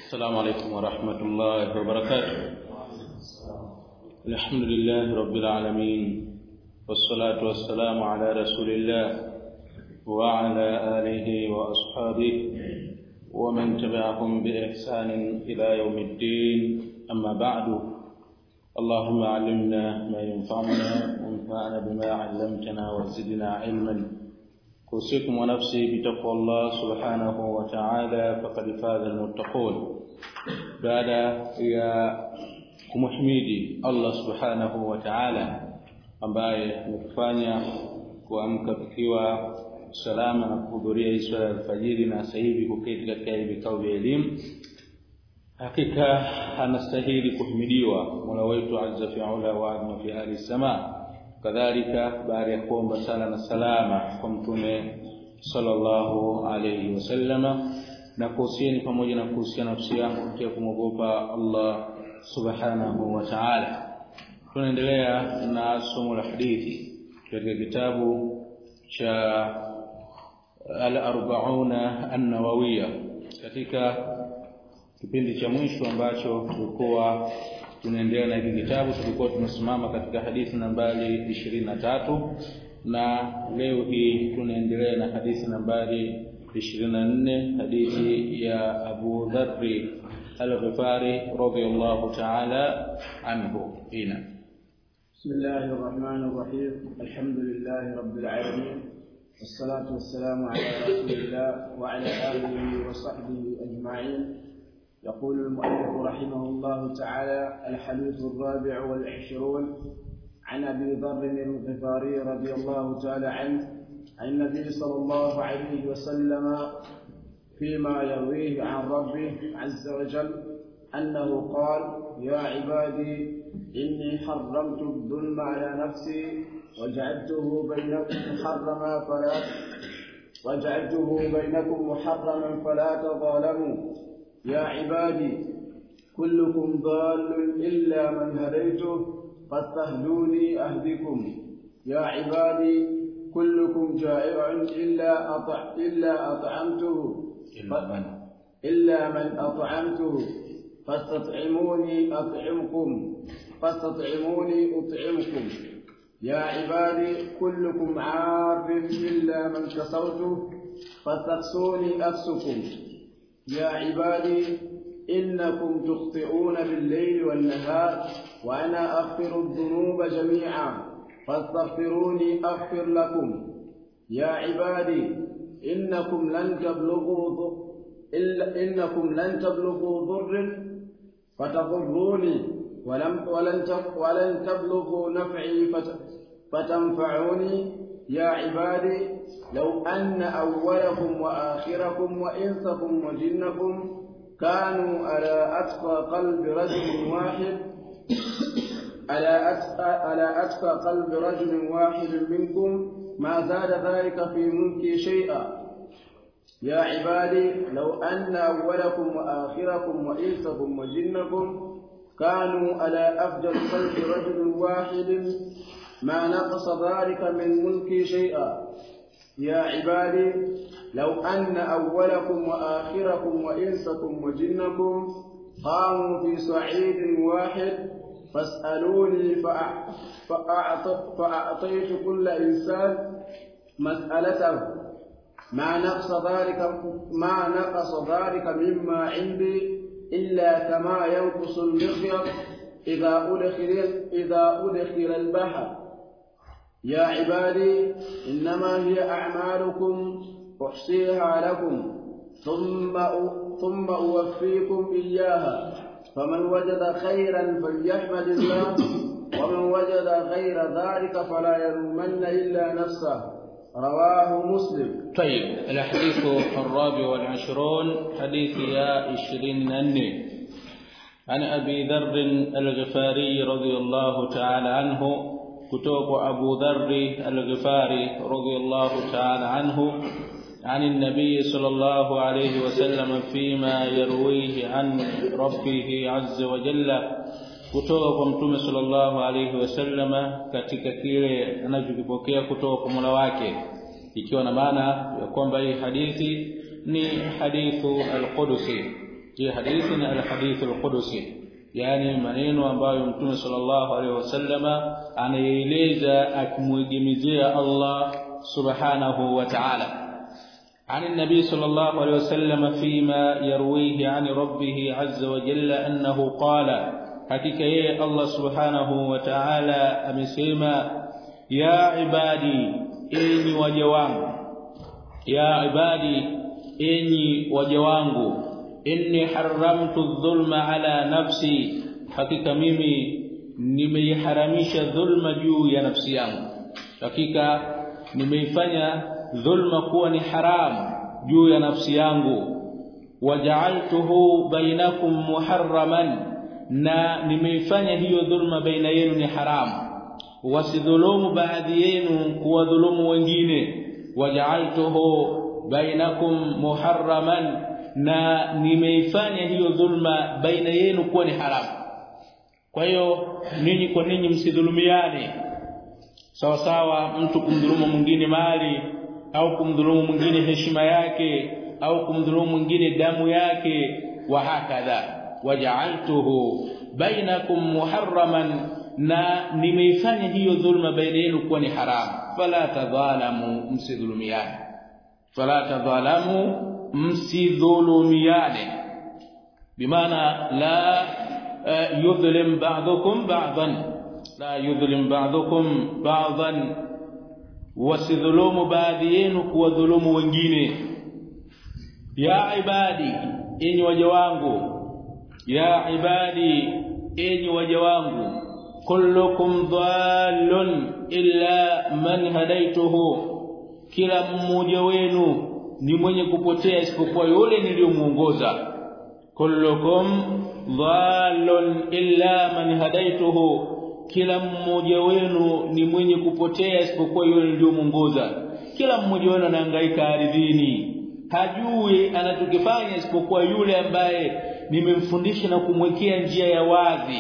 السلام عليكم ورحمة الله وبركاته. الحمد لله رب العالمين، والصلاة والسلام على رسول الله وعلى آله وأصحابه ومن تبعهم بإحسان إلى يوم الدين. أما بعد، اللهم علمنا ما ينفعنا وانفعنا بما علمتنا وزدنا علما. أوصيكم ونفسي بتقوى الله سبحانه وتعالى فقد فاز المتقون. Baada ya kumhimidi Allah subhanahu wa ta'ala ambaye ametufanya kuamka tukiwa salama na kuhudhuria swala ya alfajiri na sasa hivi kuketi katika vikao vya elimu, hakika anastahili kuhimidiwa Mola wetu azza fi ula wa azma fi ahli sama. Kadhalika baada ya kuomba sala na salama kwa mtume sallallahu alayhi wasallama, na kuhusieni pamoja na kuhusiana nafsi yangu katika kumwogopa Allah subhanahu wa ta'ala. Tunaendelea na somo la hadithi katika kitabu cha al-arba'una an-nawawiyya. Katika kipindi cha mwisho ambacho tulikuwa tunaendelea na hiki kitabu, tulikuwa tumesimama katika hadithi nambari 23, na leo hii tunaendelea na hadithi nambari 24, hadithi ya Abu Dharr al-Ghifari radiyallahu ta'ala anhu. Bismillahir Rahmanir Rahim. Alhamdulillahi Rabbil Alamin. Wassalatu wassalamu ala Rasulillah wa ala alihi wa sahbihi ajma'in. يقول المؤلف رحمه الله تعالى: الحديث الرابع والعشرون عن أبي ذر الغفاري رضي الله تعالى عنه عن النبي صلى الله عليه وسلم فيما يرويه عن ربه عز وجل أنه قال: يا عبادي إني حرمت الظلم على نفسي وجعلته بينكم محرما فلا تظالموا. يا عبادي كلكم ضال إلا من هديته فاستهدوني أهدكم. يا عبادي كلكم جائع إلا من أطعمته فاستطعموني أطعمكم. يا عبادي كلكم عار إلا من كسوته فاستكسوني أكسكم. يا عبادي إنكم تخطئون بالليل والنهار وأنا أغفر الذنوب جميعا فاستغفروني أغفر لكم. يا عبادي إنكم لن تبلغوا ضر فتضروني ولن تبلغوا نفعي فتنفعوني. يا عبادي لو أن أولكم وآخركم وإنسكم وجنكم كانوا على أتقى قلب رجل واحد منكم ما زاد ذلك في ملكي شيئا. يا عبادي لو أن أولكم وآخركم وإنسكم وجنكم كانوا على أفجر قلب رجل واحد ما نقص ذلك من ملكي شيئا. يا عبادي لو أن أولكم وآخركم وإنسكم وجنكم قاموا في صعيد واحد فاسألوني فأعطيت كل إنسان مسألته ما نقص ذلك مما عندي إلا كما ينقص المخيط إذا أدخل البحر. يا عبادي إنما هي أعمالكم أحصيها لكم ثم أوفيكم إياها، فمن وجد خيرا فليحمد الله ومن وجد غير ذلك فلا يلومن إلا نفسه. رواه مسلم. طيب، الحديث الرابع والعشرون حديث يا 24 عن أبي ذر الغفاري رضي الله تعالى عنه، كتب أبو ذر الغفاري رضي الله تعالى عنه عن النبي صلى الله عليه وسلم فيما يرويه عن ربه عز وجل, kutoka kwa Mtume sallallahu alayhi wasallama katika kile anachokipokea kutoka kwa Mola wake, ikiwa na maana ya kwamba hii hadithi ni hadithu al-Qudusi, hii hadithi ni al-hadith al-qudusi, yani maneno ambayo Mtume sallallahu alaihi wasallama anaeleza akimwegemezea Allah subhanahu wa ta'ala. عن النبي صلى الله عليه وسلم فيما يرويه عن ربه عز وجل أنه قال حقيقة الله سبحانه وتعالى أمسيما يا عبادي إني وجوانه يا عبادي إني وجوانه إني حرمت الظلم على نفسي حقيقة ميمي nimeharamisha dhulma juu ya nafsi yangu, hakika nimeifanya dhulma kuwa ni haram juu ya nafsi yangu. Waja'altuhu bainakum muharraman, na nimeifanya hiyo dhulma baina yenu ni haram. Wasidhulumu baadhi yenu kuwa dhulumu wengine. Waja'altuhu bainakum muharraman, na nimeifanya hiyo dhulma baina yenu kuwa ni haram. Kwa hiyo ninyi kwa ninyi msidhulumiane. Sawa sawa mtu kumdhulumu mwingine mali, au kumdhulumu mwingine heshima yake, au kumdhulumu mwingine damu yake, wa hakadha. Waja'altuhu bainakum muharraman, na nimeifanya hiyo dhulma baina yenu kuwa ni haram. Fala tadhalamu, msidhulumiane. Fala tadhalamu, msidhulumiane. Bimaana la yudhlim ba'dukum ba'dan, la yudhlim ba'dukum ba'dan, wasidhulumu baadhi yenu kuwadhulumu wengine. Ya ibadi, enyi waja wangu, ya ibadi, enyi waja wangu, kullukum dhallun illa man hadaituhu, kila mmoja wenu ni mwenye kupotea isipokuwa yule niliyomuongoza. Kullukum dhallun illa man hadaituhu, kila mmoja wenu ni mwenye kupotea isipokuwa yule niliyomuongoza. Kila mmoja wenu anahangaika ardhini, hajui anachokifanya isipokuwa yule ambaye nimemfundisha na kumwekea njia ya wazi.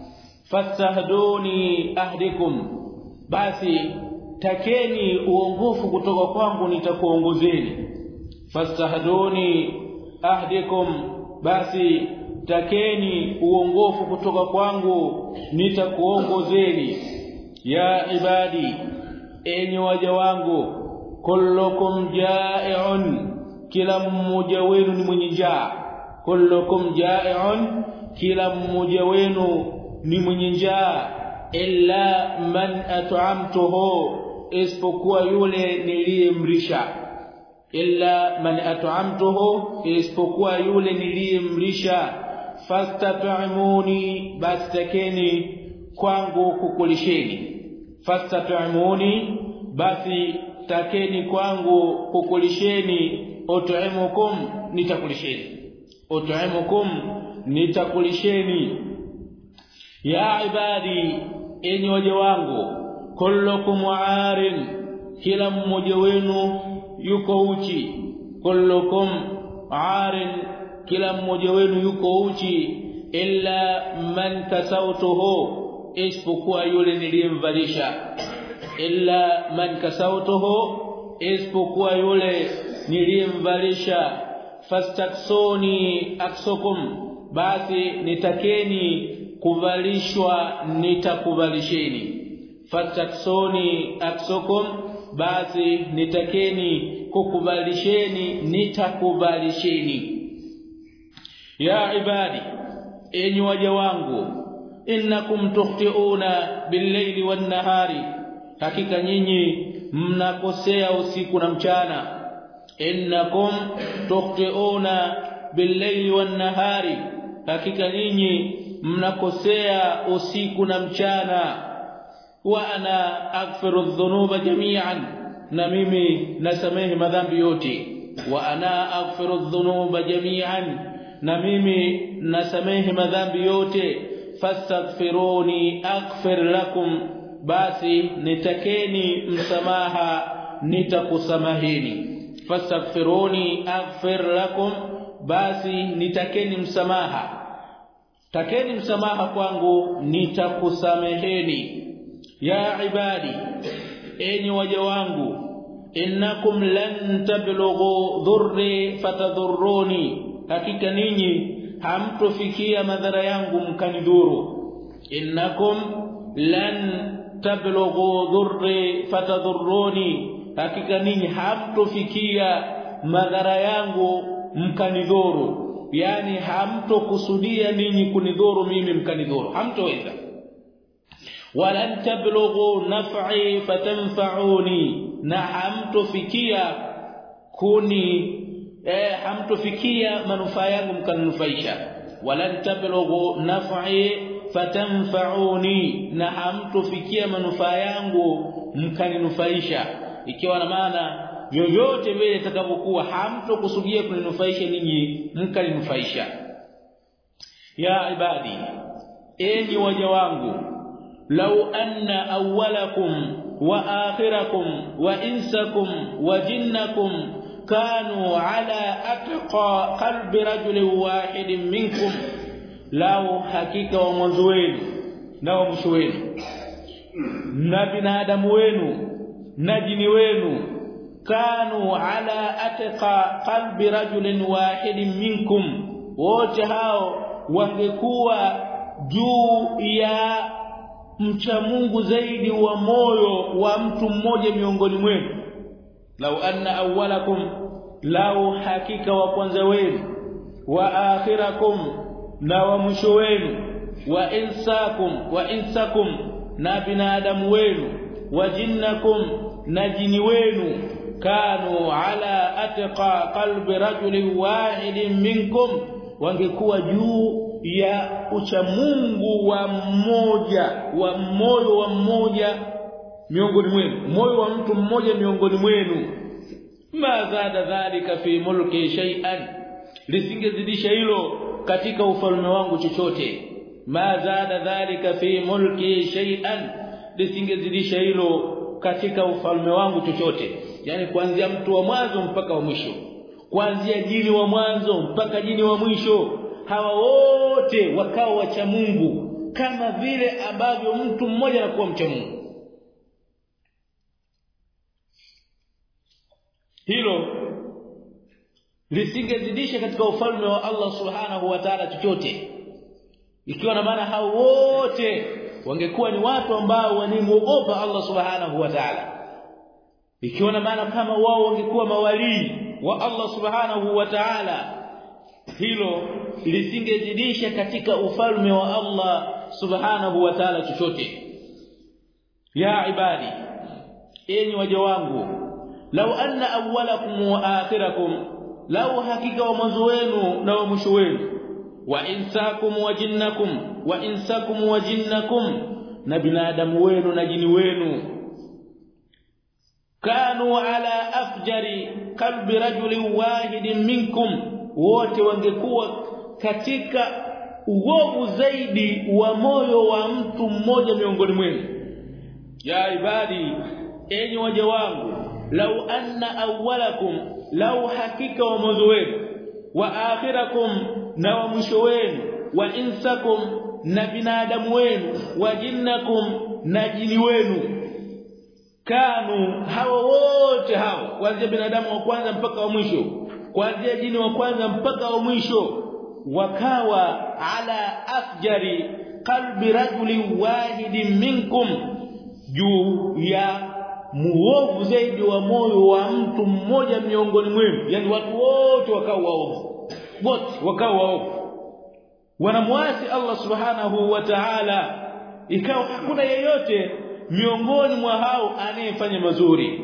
Fastahduni ahdikum, basi takeni uongofu kutoka kwangu nitakuongozeni. Fastahduni ahdikum, basi takeni uongofu kutoka kwangu nitakuongozeni. Ya ibadi, enyi waja wangu, kullukum ja'i'un, kila mmoja wenu ni mwenye njaa. Kullukum ja'i'un, kila mmoja wenu ni mwenye njaa. Illa man at'amtuhu, isipokuwa yule niliyemlisha. Illa man at'amtuhu, isipokuwa yule niliyemlisha. Fastat'imuni, basi takeni kwangu kukulisheni. Fastat'imuni, basi takeni kwangu kukulisheni. Ut'imukum, nitakulisheni. Ut'imukum, nitakulisheni. Ya ibadi, enyi waja wangu, kullukum aarin, kila mmoja wenu yuko uchi. Kullukum aarin, kila mmoja wenu yuko uchi. Illa man kasautuhu, isipokuwa yule niliyemvalisha. Illa man kasautuhu, isipokuwa yule niliyemvalisha. Fastaksuni aksukum, basi nitakeni kuvalishwa nitakuvalisheni. Fastaksuni aksukum, basi nitakeni kukuvalisheni nitakuvalisheni. Ya ibadi, enyi waja wangu, innakum tukhti'una bil-layli wan-nahari, hakika nyinyi mnakosea usiku na mchana. Innakum tukhti'una bil-layli wan-nahari, hakika nyinyi mnakosea usiku na mchana. Wa ana aghfiru dhunuba jami'an, na mimi nasamehe madhambi yote. Wa ana aghfiru dhunuba jami'an, na mimi nasamehe madhambi yote. Fastaghfiruni aghfir lakum, basi nitakeni msamaha nitakusamaheni. Fastaghfiruni aghfir lakum, basi nitakeni msamaha. Takeni msamaha kwangu nitakusameheni. Ya ibadi, enyi waja wangu, innakum lan tablughu dhurri fatadhurruni, hakika ninyi hamtofikia madhara yangu mkanidhuru. Innakum lan tablughu dhurri fatadhurruni, hakika ninyi hamtofikia madhara yangu mkanidhuru, yani hamtokusudia ninyi kunidhuru mimi mkanidhuru, hamtoweza. Walan tablughu naf'i fatanfa'uni, na hamtofikia hamtofikia manufaa yangu mkaninufaisha. Walan tablughu naf'i fatanfa'uni, na hamtofikia manufaa yangu mkaninufaisha, ikiwa na maana yoyote vile itakavyokuwa hamtokusudia kuninufaisha ninyi mkaninufaisha. Ya ibadi, enyi waja wangu, law anna awwalakum wa akhirakum wa insakum wa jinnakum kanu ala atqa qalbi rajulin wahidin minkum, law hakika wa mwanzo wenu na wa mwisho wenu na binadamu wenu na jini wenu kanu ala atqa qalbi rajulin wahidin minkum, wote hao wangekuwa juu ya mcha Mungu zaidi wa moyo wa mtu mmoja miongoni mwenu. Lau anna awwalakum, lau hakika wa kwanza wenu, wa akhirakum, na wa mwisho wenu, wa insakum, na binadamu wenu, wa jinnakum, na jini wenu, kanu ala atqa qalbi rajulin wahidin minkum, wangekuwa juu ya ucha Mungu wa moyo wa mmoja miongoni mwenu, moyo wa mtu mmoja miongoni mwenu. Ma zada dhalika fi mulki shay'an, lisingezidisha hilo katika ufalme wangu chochote. Ma zada dhalika fi mulki shay'an, lisingezidisha hilo katika ufalme wangu chochote. Yani kuanzia mtu wa mwanzo mpaka wa mwisho, kuanzia jini wa mwanzo mpaka jini wa mwisho, hawa wote wakao wacha Mungu kama vile ambavyo mtu mmoja anakuwa mcha Mungu. Hilo lisingezidisha katika ufalme wa Allah subhanahu wa ta'ala chochote, ikiwa na maana hao wote wangekuwa ni watu ambao wanamuogopa Allah subhanahu wa ta'ala, ikiwa na maana kama wao wangekuwa mawalii wa Allah subhanahu wa ta'ala, hilo lisingezidisha katika ufalme wa Allah subhanahu wa ta'ala chochote. Ya ibadi, enyi waja wangu, law anna awwalakum wa akhirakum, law hakika wa mwanzo wenu na wa mwisho wenu, wa insakum wa jinnakum, na binadamu wenu na jini wenu, kanu ala afjari qalbi rajulin wahidin minkum, wote wangekuwa katika uovu zaidi wa moyo wa mtu mmoja miongoni mwenu. Ya ibadi, enyi waja wangu, law anna awwalakum, law hakika wa mwanzo wenu, wa akhirakum, na wa mwisho wenu, wa insakum, na binadamu wenu, wa jinnakum, na jini wenu, kanu, hawa wote hao kuanzia binadamu wa kwanza mpaka wa mwisho, kuanzia jini wa kwanza mpaka wa mwisho, wakawa ala afjari qalbi rajulin wahidin minkum, juu ya muovu zaidi wa moyo wa mtu mmoja miongoni mwenu. Yani watu wote wakawa waovu, wote wakawa waovu, wanamwasi Allah subhanahu wa ta'ala, ikawa hakuna yeyote miongoni mwa hao anayefanya mazuri.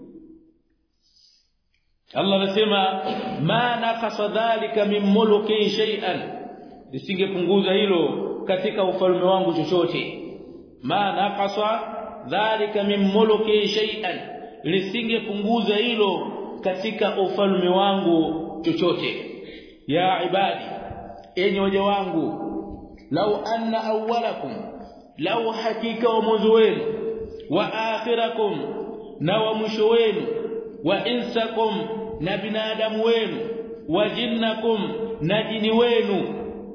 Allah anasema ma naqasa dhalika min mulki shay'an, lisingepunguza hilo katika ufalme wangu chochote. Ma naqasa dhalika min mulki shay'an, lisingepunguza hilo katika ufalme wangu chochote. Ya ibadi, enyi waja wangu, law anna awwalakum, law hakika wa mwanzo wenu, wa akhirakum, na wa mwisho wenu, wa insakum, na binadamu wenu, wa jinnakum, na jini wenu,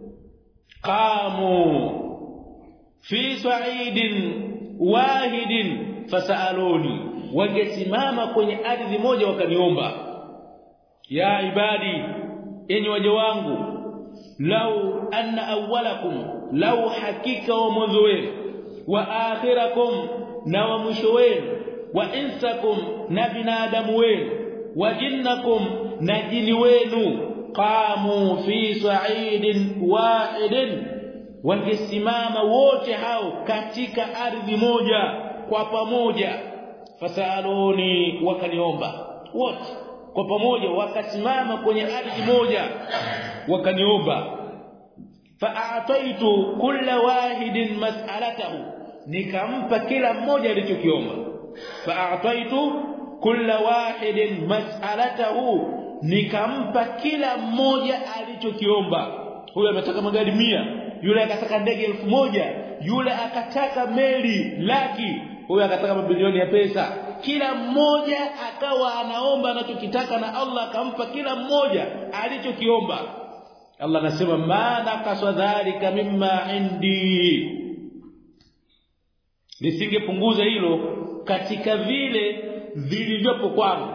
qamu fi sa'idin wahidin fasaluni, wangesimama kwenye ardhi moja wakaniomba. Ya ibadi, enyi waja wangu, law anna awwalakum law hakika wa mwanzo wenu wa akhirakum na wa mwisho wenu wa insakum na binadamu wenu wa jinnakum na jini wenu qamu fi sa'idin wahidin wangesimama wote hao katika ardhi moja kwa pamoja fasaluni wakaniomba wote kwa pamoja wakasimama kwenye ardhi moja wakaniomba fa'ataitu kulla wahidin mas'alatahu nikampa kila mmoja alichokiomba fa'ataitu kulla wahidin mas'alatahu nikampa kila mmoja alichokiomba huyo ametaka magari 100 yule akataka ndege 1000 yule akataka meli laki huyo akataka mabilioni ya pesa kila mmoja akawa anaomba anachokitaka na Allah akampa kila mmoja alichokiomba Allah anasema maana kaswadhalika mimma indi nisingepunguza hilo katika vile vilivyopo kwangu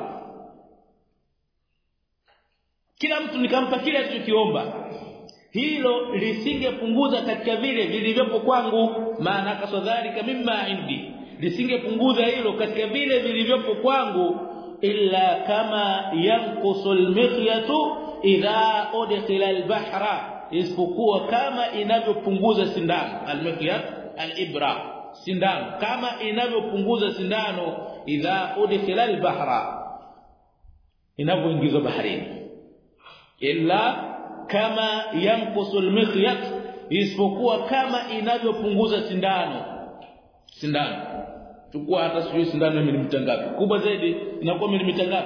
kila mtu nikampa kile alichokiomba hilo lisingepunguza katika vile vilivyopo kwangu maana kaswadhalika mimma indi lisingepunguza hilo katika vile vilivyopo kwangu illa kama yanqusul mikhyatu idha udkhila al-bahra isipokuwa kama inavyopunguza sindano al-mikhyat al-ibra sindano kama inavyopunguza sindano idha udkhila al-bahra inavyoingizwa baharini illa kama yanqusul mikhyat isipokuwa kama inavyopunguza sindano chukua hata sio sindano milimita ngapi kubwa zaidi inakuwa milimita ngapi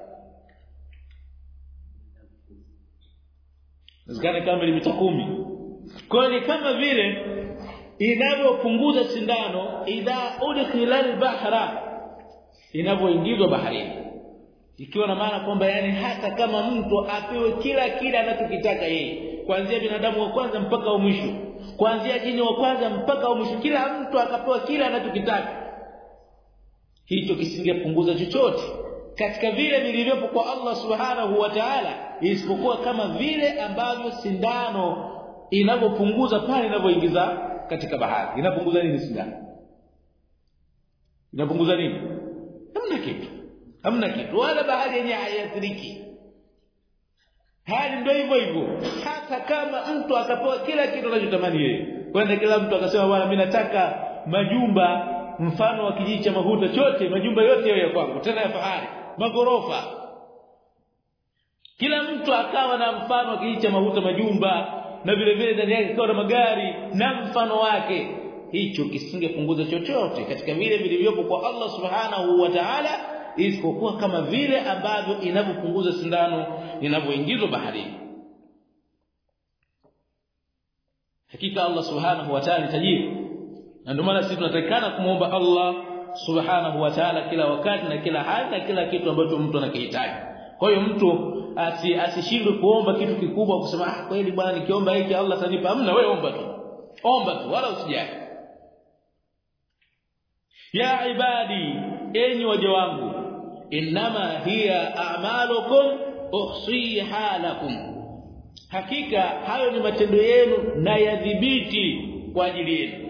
zikane kama milimita 10 kwa hiyo kama vile inavyopunguza sindano idha udkhila al-bahra inavyoingizwa baharini ikiwa na maana kwamba yani hata kama mtu apewe kila anachokitaka yeye kuanzia binadamu wa kwanza mpaka wa mwisho kuanzia jini wa kwanza mpaka wa mwisho kila mtu akapewa kila anachokitaka hicho kisingepunguza chochote katika vile vilivyopo kwa Allah subhanahu wa ta'ala isipokuwa kama vile ambavyo sindano inavyopunguza pale inavyoingiza katika bahari inapunguza nini sindano inapunguza nini hamna kitu wala bahari yenye hayathiriki hali ndio hivyo hata kama mtu akapewa kila kitu anachotamani yeye kwenda kila mtu akasema bwana mimi nataka majumba mfano wa kijiji cha Mahuta chote majumba yote ya kwangu tena ya fahari magorofa kila mtu akawa na mfano wa kijiji cha Mahuta majumba na vile vile ndani yake kwa magari na mfano wake hicho kisingepunguza chochote katika vile vilivyopo kwa Allah subhanahu wa ta'ala isipokuwa kama vile ambavyo inavyopunguza sindano inavyoingizwa baharini hakika Allah subhanahu wa ta'ala tajiri na ndio maana sisi tunatakikana kumuomba Allah subhanahu wa ta'ala kila wakati na kila hali na kila kitu ambacho mtu anakihitaji kwa hiyo mtu asishindwe kuomba kitu kikubwa kusema kweli bwana nikiomba hiki Allah atanipa hamna wewe omba tu wala usijali ya ibadi enyi waja wangu inma hiya a'malukum uhsiha lakum hakika hayo ni matendo yenu na yadhibiti kwa ajili yenu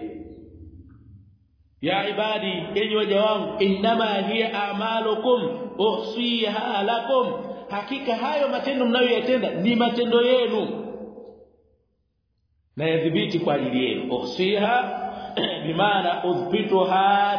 ya ibadi enyi waja wangu inma hiya a'malukum uhsiha lakum hakika hayo matendo mnayoyatenda ni matendo yenu na yadhibiti kwa ajili yenu uhsiha bimaana udhbituha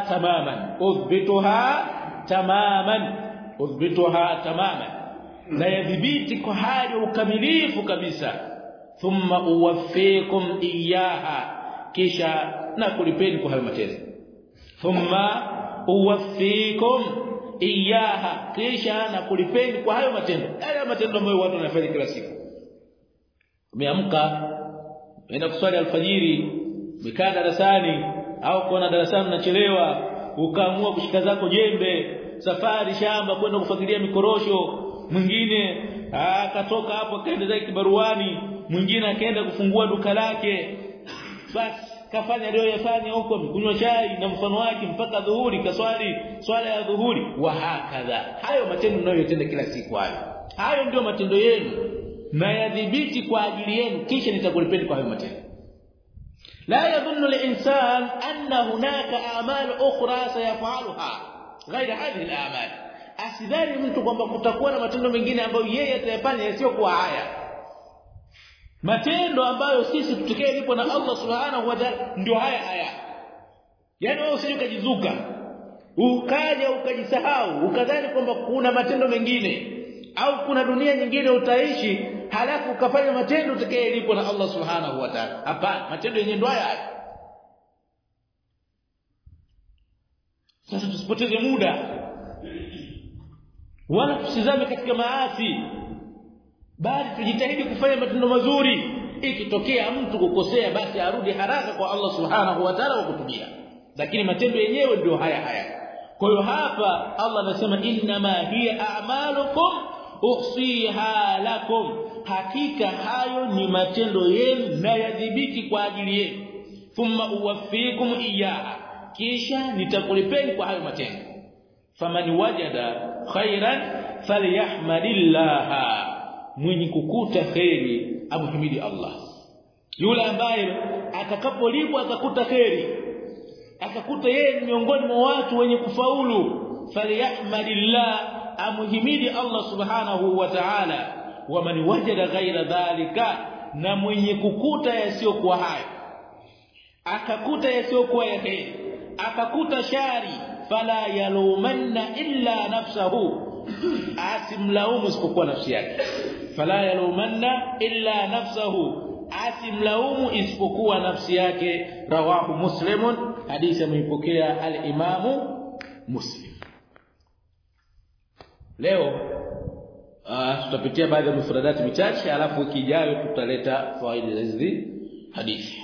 tamaman na yadhibiti kwa hali ukamilifu kabisa thumma uwaffikum iyaha kisha na kulipeni kwa hayo matendo thumma uwaffikum iyaha kisha na kulipeni kwa hayo matendo ambayo watu wanafanya kila siku umeamka unaenda kuswali alfajiri umekaa darasani au kuna darasani unachelewa ukaamua kushika zako jembe safari shamba kwenda kufagilia mikorosho mwingine akatoka hapo akaenda zake kibaruani mwingine akaenda kufungua duka lake basi kafanya leo yafanya huko amekunywa chai na mfano wake mpaka dhuhuri kaswali swala ya dhuhuri wa hakadha hayo matendo mnayotenda kila siku hayo ndio matendo yenu na yadhibiti kwa ajili yenu kisha nitakulipeni kwa hayo matendo. لا يظن الإنسان أن هناك أعمال أخرى سيفعلها غير هذه الأعمال. asidhani mtu kwamba kutakuwa na matendo mengine ambayo yeye atayafanya yasiyokuwa haya. Matendo ambayo sisi tutakayelipo na Allah Subhanahu wa Ta'ala ndio haya. Yaani wewe usije ukajizuka, ukaja ukajisahau, ukadhani kwamba kuna matendo mengine au kuna dunia nyingine utaishi halafu ukafanya matendo utakayelipo na Allah Subhanahu wa Ta'ala. Hapana, matendo yenyewe ndio haya. Sasa tusipoteze muda wala tusizame katika maasi, bali tujitahidi kufanya matendo mazuri. Ikitokea mtu kukosea basi arudi haraka kwa Allah Subhanahu wa Ta'ala kutubia, lakini matendo yenyewe ndio haya. Kwa hiyo hapa Allah anasema inma hiya a'malukum uhsiha lakum, hakika hayo ni matendo yenu na yadhibiti kwa ajili yenu, thumma uwaffikum iyaha, kisha nitakulipeni kwa hayo matendo. Faman wajada khairan falyahmadillah, mwenye kukuta khairi amhimidi Allah. Yule ambaye atakapolipwa atakuta khairi, akakuta yeye miongoni mwa watu wenye kufaulu, falyahmadillah, amhimidi Allah Subhanahu wa Ta'ala. Waman wajada ghaira dhalika, na mwenye kukuta yasiyokuwa hayo, akakuta yasiyokuwa ya khairi, akakuta shari, fala yalumanna illa nafsahu, asimlaumu isipokuwa nafsi yake. Fala yalumanna illa nafsahu, asimlaumu isipokuwa nafsi yake. Rawahu Muslimun, hadithi ameipokea al-Imam Muslim. Leo tutapitia baadhi ya mufradati michache, alafu wiki ijayo tutaleta faida hizi hadithi.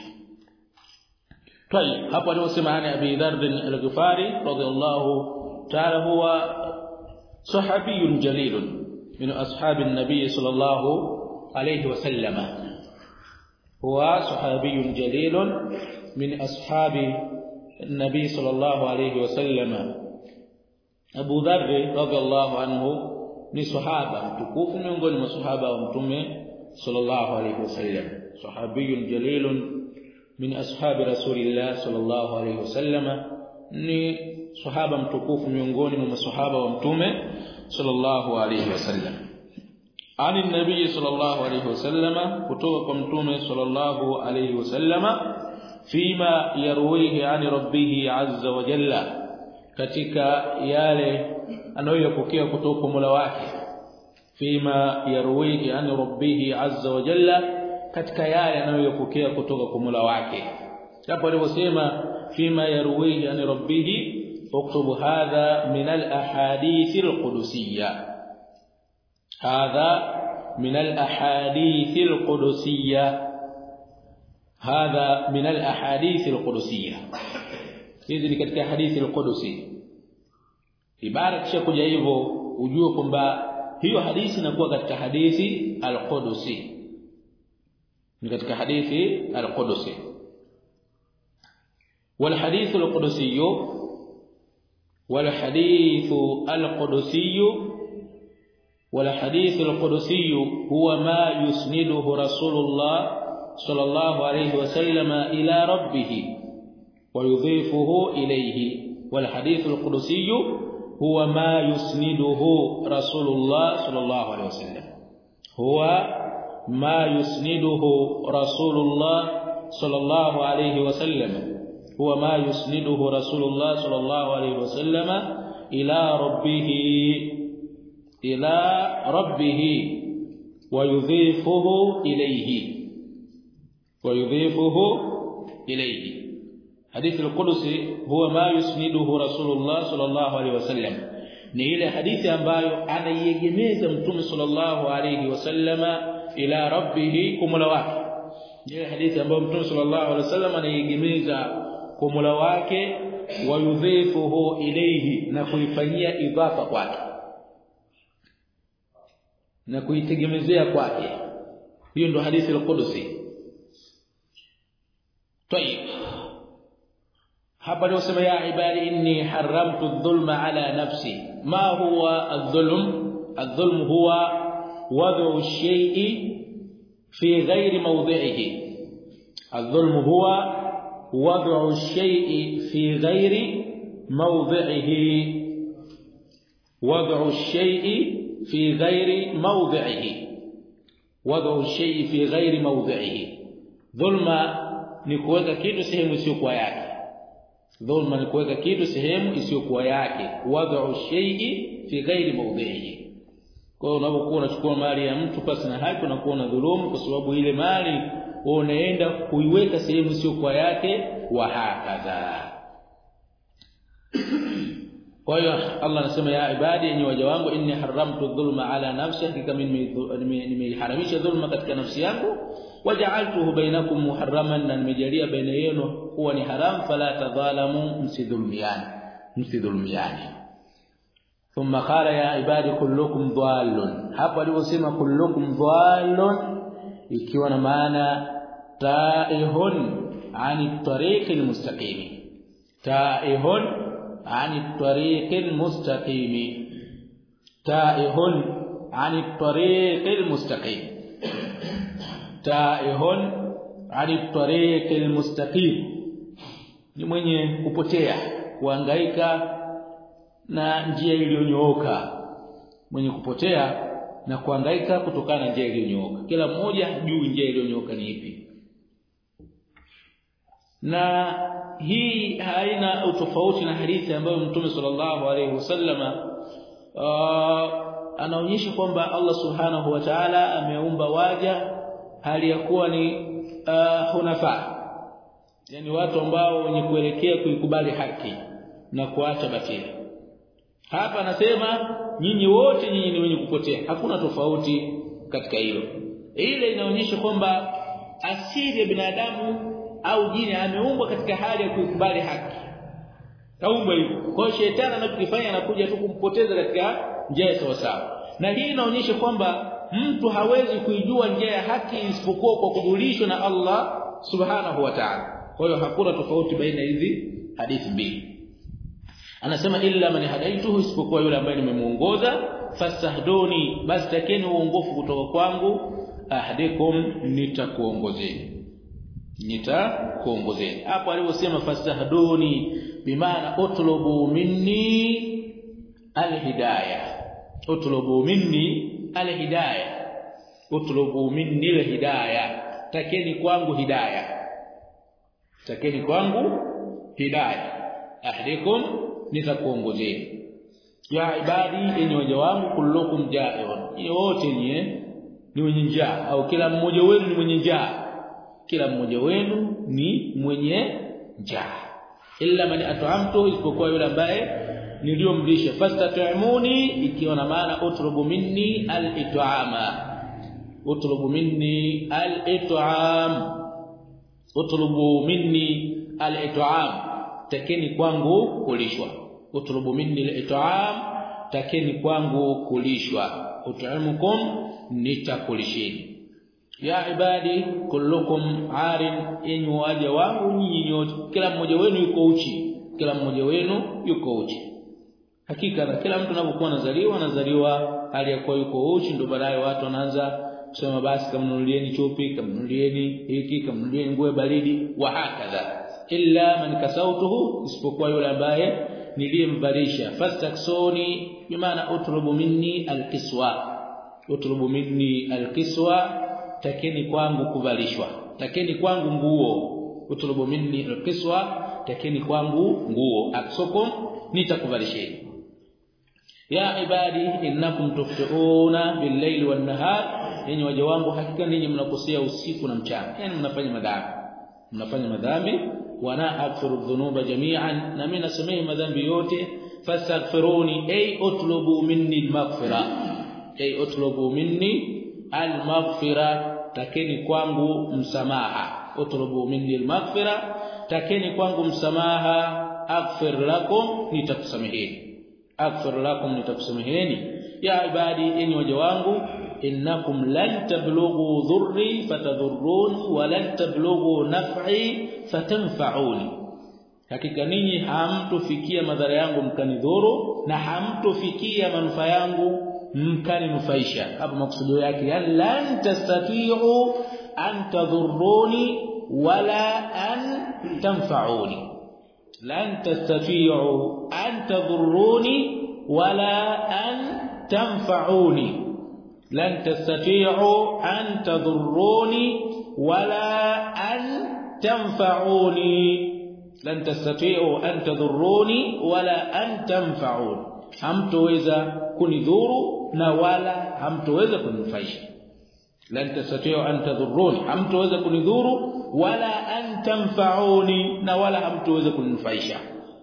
طيب hapa ndio sema ana Abi Dharr al-Ghifari radhiyallahu ta'ala, huwa sahabiyyun jalilun min ashabin nabiy sallallahu alayhi wasallam. huwa sahabiyyun jalilun min ashabi nabiy sallallahu alayhi wasallam. Abu Dharr radhiyallahu anhu ni sahaba mtukufu miongoni mwa sahaba wa Mtume sallallahu alayhi wasallam. Sahabiyyun jalilun min ashabi rasulillah sallallahu alayhi wasallam, ni sahaba mtukufu miongoni mwa masahaba wa Mtume sallallahu alayhi wasallam. Ani nabii sallallahu alayhi wasallam, kutoka kwa Mtume sallallahu alayhi wasallam, fima yarwihi ani rabbih azza wa jalla, katika yale anayopokea kutoka kwa Mola wake. Fima yarwihi ani rabbih azza wa jalla, katika yale anayopokea kutoka kwa Mola wake. Hapo aliposema fima yarwihi an rabbih, uktubu hadha min al-ahadith al-qudusiyyah, hadha min al-ahadith al-qudusiyyah, hadha min al-ahadith al-qudusiyyah. Hizi ni katika hadithi al-qudusi. Ibara kisha kuja hivyo ujue kwamba hiyo hadithi inakuwa katika hadithi al-qudusi, ni katika hadithi al-Qudusi. wal hadith al-Qudusi wal hadith al-Qudusi wal hadith al-Qudusi huwa ma yusniduhu Rasulullah sallallahu alayhi wasallam ila rabbih wa yudhifuhu ilayhi. wal hadith al-Qudusi huwa ma yusniduhu Rasulullah sallallahu alayhi wasallam, huwa ما يسنده رسول الله صلى الله عليه وسلم، هو ما يسنده رسول الله صلى الله عليه وسلم إلى ربه ويضيفه إليه. حديث القدسي هو ما يسنده رسول الله صلى الله عليه وسلم, ni ile hadithi ambayo anaiegemeza Mtume sallallahu alayhi wasallama ila rabbih, kwa Mola wake. Ile hadithi ambayo Mtume sallallahu alayhi wasallam anaiegemeza kwa Mola wake, wa yudhifuhu ilayhi, na kuifanyia idhafa kwake na kuitegemezea kwake. Hiyo ndio hadithi al-Qudusi. طيب hapa ndio sema ya ibadi inni haramtu adh-dhulma ala nafsi. ma huwa adh-dhulm? adh-dhulm huwa wad'u ash-shay'i fi ghairi mawdi'ihi. Adh-dhulmu huwa wad'u ash-shay'i fi ghairi mawdi'ihi. Wad'u ash-shay'i fi ghairi mawdi'ihi. Wad'u ash-shay'i fi ghairi mawdi'ihi. Dhulma ni kuweka kitu sehemu isiyokuwa yake. Dhulma ni kuweka kitu sehemu isiyokuwa yake. Wad'u shay'i fi ghairi mawdi'ihi. Kwa hiyo unapokuwa unachukua mali ya mtu pasi na haki na kuona dhulumu, kwa sababu ile mali unaenda kuiweka sehemu isiyokuwa yake, wa hakadha. Kwa hiyo Allah anasema ya ibadi, enyi waja wangu, inni haramtu dhulma ala nafsi, hakika mimi nimeharamisha dhulma katika nafsi yangu, waja'altuhu bainakum muharraman, na nimejalia baina yenu kuwa ni haram, fala tadhalamu, msidhulumiani. Thumma qala ya ibadi kullukum dhallun. Hapo aliposema kullukum dhallun, ikiwa na maana ta'ihun ani tariqil mustaqim. Ta'ihun ani tariqil mustaqim. Ta'ihun ani tariqil mustaqim. Ta'ihun ani tariqil mustaqim, ni mwenye kupotea, kuhangaika na njia iliyonyooka. Mwenye kupotea na kuhangaika kutokana na njia iliyonyooka. Kila mmoja hajui njia iliyonyooka ni ipi. Na hii haina utofauti na hadithi ambayo Mtume sallallahu alaihi wasallama anaonyesha kwamba Allah subhanahu wa ta'ala ameumba waja hali ya kuwa ni hunafa, yani watu ambao wenye kuelekea kuikubali haki na kuacha batili. Hapa anasema nyinyi wote nyinyi ni wenye kupotea, hakuna tofauti katika hilo. Ile inaonyesha kwamba asili ya binadamu au jini ameumbwa katika hali ya kuikubali haki. Kaumbwa hivyo. Kwa hiyo shetani anachokifanya anakuja tu kumpoteza katika njia sawa sawa. Na hii inaonyesha kwamba mtu hawezi kuijua njia ya haki isipokuwa kwa kujulishwa na Allah subhanahu wa ta'ala. Kwa hiyo hakuna tofauti baina hizi hadithi mbili. Anasema illa man hadaituhu, isipokuwa yule ambaye nimemuongoza, fastahduni, basi takeni uongofu kutoka kwangu, ahdikum, nitakuongozeni. Hapo aliposema fastahduni, bimaana utlubu minni alhidayah. Utlubu minni alhidayah. Utlubu minni alhidayah, takeni kwangu hidayah. Takeni kwangu hidayah. Ahdikum, nitakuongozeni. Ya ibadi, enyi waja wangu, kullukum ja'irun, wote ni wenye njaa, au kila mmoja wenu ni mwenye njaa. Kila mmoja wenu ni mwenye njaa. Illa man at'amtu, isipokuwa yule ambaye niliyomlisha. Fastat'imuni, ikiwa na maana utlubu minni al-it'ama. Utlubu minni al-it'am. Utlubu minni al-it'am, takeni kwangu kulishwa. Utlubu minni al-it'am, takeni kwangu kulishwa. Ut'imukum, nitakulisheni. Ya ibadi kullukum arin, enyi waja wangu nyinyi nyote, kila mmoja wenu yuko uchi. Kila mmoja wenu yuko uchi. Hakika na kila mtu anapokuwa anazaliwa hali ya kuwa yuko uchi, ndio baadaye watu wanaanza kusema basi kamnunulieni chupi, kamnunulieni hiki, kamnunulieni nguo baridi, wa hakadha. Illa man kasautuhu, isipokuwa yule ambaye niliyemvalisha. Fastaksoni, bimaana utlubu minni alkiswa. Utlubu minni alkiswa, takeni kwangu kuvalishwa, takeni kwangu nguo. Utlubu minni alkiswa, takeni kwangu nguo. Aksukum, nitakuvalisheni. Ya ibadi innakum tuftuuna bil-layli wan-nahar, enyi waja wangu, hakika ninyi mnakosea usiku na mchana, yani mnafanya madhambi. Wana aghfiru dhunuba jami'an, na mimi nasamehe madhambi yote. Fastaghfiruni, ay utlubu minni al-maghfira. Ay utlubu minni al-maghfira, takeni kwangu msamaha. Utlubu minni al-maghfira, takeni kwangu msamaha. Aghfir lakum, nitakusameheni. Aghfir lakum, nitakusameheni. Ya ibadi, enyi waja wangu, innakum lan tablughu dhurri fatadhurruni wa lan tablughu naf'i fatanfa'uni, hakika ninyi hamtofikia madhara yangu mkanidhuru, na hamtofikia manufaa yangu mkaninufaisha. Hapo maksudio yake lan tastati'u an tadhurruni wala an tanfa'uni. Lan tastati'u an tadhurruni wala an tanfa'uni. Lan tastati'u an tadhurruni wala an tanfa'uni. Lan tastati'u an tadhurruni wala an tanfa'uni. Hamtoweza kunidhuru na wala hamtoweza kuninufaisha. Lan tastati'u an tadhurruni, hamtoweza kunidhuru wala an tanfa'uni, na wala hamtoweza kuninufaisha.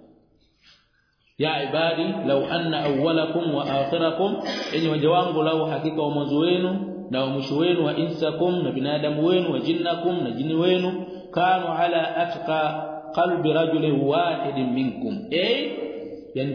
Ya ibadi law anna awwalakum wa akhirakum, enyi waja wangu, lau hakika wa mwanzo wenu na wa mwisho wenu, wa insakum na binadamu wenu, wa jinnakum na jini wenu, kanu ala atqa qalbi rajulin wahidin minkum, yani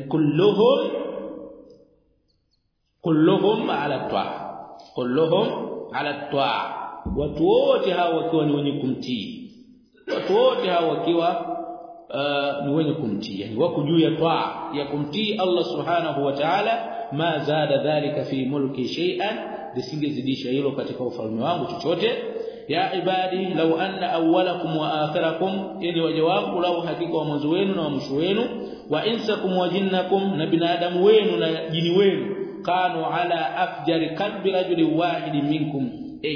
kulluhum ala ta'a, kulluhum ala ta'a, watu wote hao wakiwa ni wenye kumtii, watu wote hao wakiwa ni wenye kumtii, yani wako juu ya ta'a ya kumtii Allah subhanahu wa ta'ala. Ma zada dhalika fi mulki shay'an, lisingezidisha hilo katika ufalme wangu chochote. Ya ibadi law anna awwalakum wa akhirakum, ili waja wangu, lau hakika wa mwanzo wenu na wa mwisho wenu, wa insakum wa jinnakum na binadamu wenu na jini wenu, kanu ala afjari qalbi rajulin wahidin minkum,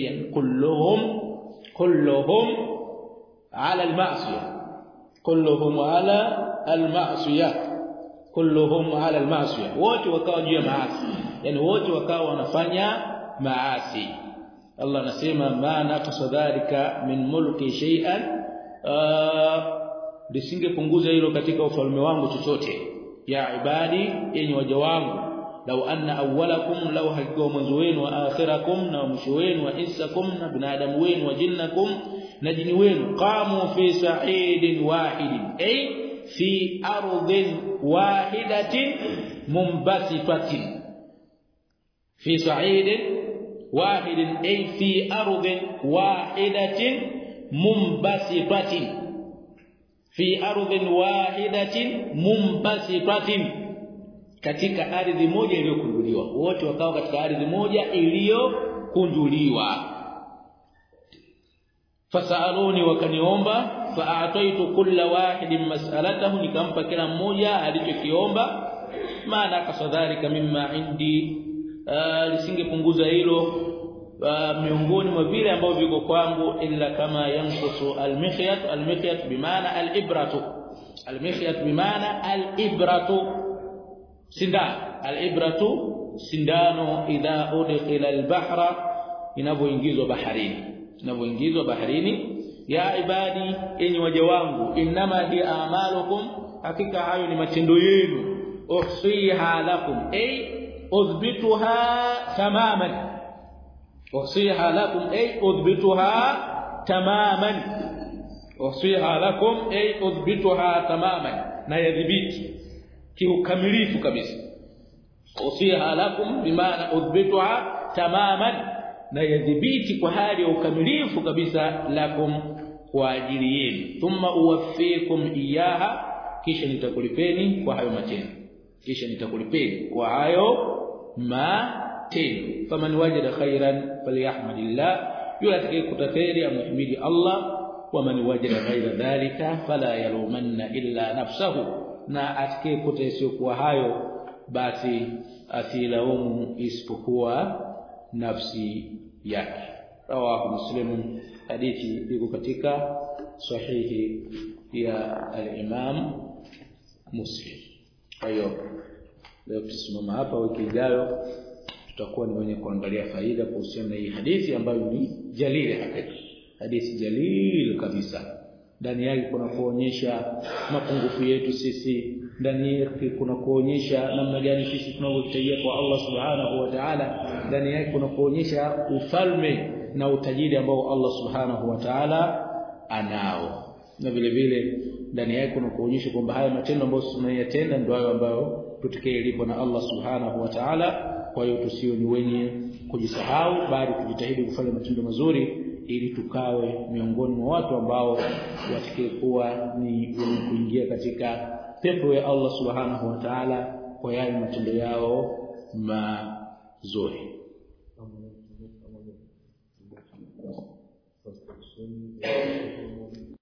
kulluhum ala al-ma'siyah, kulluhum ala al-ma'siyah, kulluhum ala al-ma'siyah, wote wakawa juu ya maasi, yani wote wakawa wanafanya maasi. Allah anasema ma naqasa dhalika min mulki shay'an, lisingepunguza hilo katika ufalme wangu chochote. Ya ibadi, yenye waja wangu, law anna awwalakum, law hakika mwanzo wenu, wa akhirakum na mwisho wenu, wa insakum na binadamu wenu, wa jinnakum na jini wenu, qamu fi sa'idin wahidin, ay fi ardhin wahidatin munbasitatin, fi sa'idin wahidin ay fi ardhin wahidatin munbasitatin, fi ardhin wahidatin munbasitatin, katika ardhi moja iliyokunjuliwa, wote wakao katika ardhi moja iliyokunjuliwa. Fasaluni, wakaniomba, fa'ataitu kulla wahidin mas'alatahu, nikampa kila mmoja alichokiomba. Maana kasadhalika mimma indi, lisingepunguza hilo miongoni mwa vile ambavyo viko kwangu, illa kama yanqusu al-mikhyat, al-mikhyat bimaana al-ibratu, al-mikhyat bimaana al-ibratu, sindano, al-ibratu sindano, idha udkhila al-bahra, inapoingizwa baharini, inapoingizwa baharini. Ya ibadi, enyi waja wangu, inma hi a'malukum, hakika hayo ni matendo yenu, uhsiha lakum, ay udhbituha tamaman, uhsiha lakum ay udhbituha tamaman, uhsiha lakum ay udhbituha tamaman, na yadhibiti kiukamilifu kabisa. Uhsiha lakum bimaana udhbituha tamaman, na yadhibiti kwa hali ya ukamilifu kabisa, lakum, kwa ajili yenu. Thumma uwaffikum iyaha, kisha nitakulipeni kwa hayo matendo, kisha nitakulipeni kwa hayo matendo. Faman wajada khairan falyahmadillah, yule atakayekuta khairi amhimidi Allah. Wa man wajada ghaira dhalika fala yalumanna illa nafsahu, na atakayekuta isiyokuwa hayo basi asilaumu isipokuwa nafsi yake. Rawahu Muslim, hadithi iko katika sahihi ya al-Imam Muslim. Kwa hiyo leo tusimama hapa, wiki ijayo tutakuwa ni wenye kuangalia faida kuhusiana na hii hadithi ambayo ni jalili, hakika hadithi jalili kabisa. Ndani yake kuna kuonyesha mapungufu yetu sisi, ndani yake kuna kuonyesha namna gani sisi tunavyohitajia kwa Allah subhanahu wa ta'ala, ndani yake kuna kuonyesha ufalme na utajiri ambao Allah subhanahu wa ta'ala anao, na vile vile ndani yake kuna kuonyesha kwamba haya matendo ambayo tunayatenda ndio hayo ambayo tutakayelipwa na Allah subhanahu wa ta'ala. Kwa hiyo tusio ni wenye kujisahau, bali tujitahidi kufanya matendo mazuri ili tukawe miongoni mwa watu ambao watakayekuwa ni wenye kuingia katika pepo ya Allah subhanahu wa ta'ala kwa yale matendo yao zuri